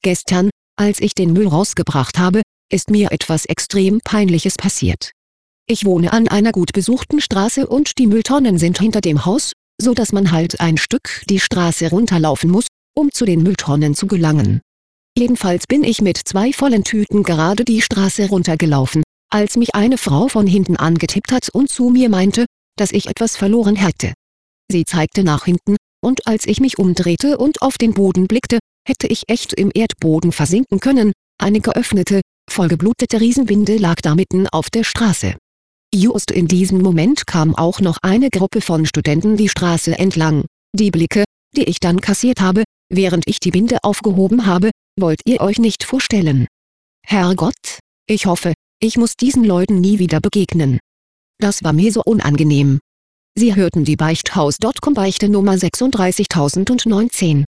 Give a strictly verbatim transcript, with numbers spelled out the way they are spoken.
Gestern, als ich den Müll rausgebracht habe, ist mir etwas extrem Peinliches passiert. Ich wohne an einer gut besuchten Straße und die Mülltonnen sind hinter dem Haus, so dass man halt ein Stück die Straße runterlaufen muss, um zu den Mülltonnen zu gelangen. Jedenfalls bin ich mit zwei vollen Tüten gerade die Straße runtergelaufen, als mich eine Frau von hinten angetippt hat und zu mir meinte, dass ich etwas verloren hätte. Sie zeigte nach hinten, und als ich mich umdrehte und auf den Boden blickte, hätte ich echt im Erdboden versinken können. Eine geöffnete, vollgeblutete Riesenwinde lag da mitten auf der Straße. Just in diesem Moment kam auch noch eine Gruppe von Studenten die Straße entlang. Die Blicke, die ich dann kassiert habe, während ich die Binde aufgehoben habe, wollt ihr euch nicht vorstellen. Herrgott, ich hoffe, ich muss diesen Leuten nie wieder begegnen. Das war mir so unangenehm. Sie hörten die Beichthaus Punkt com Beichte Nummer sechsunddreißigtausendneunzehn.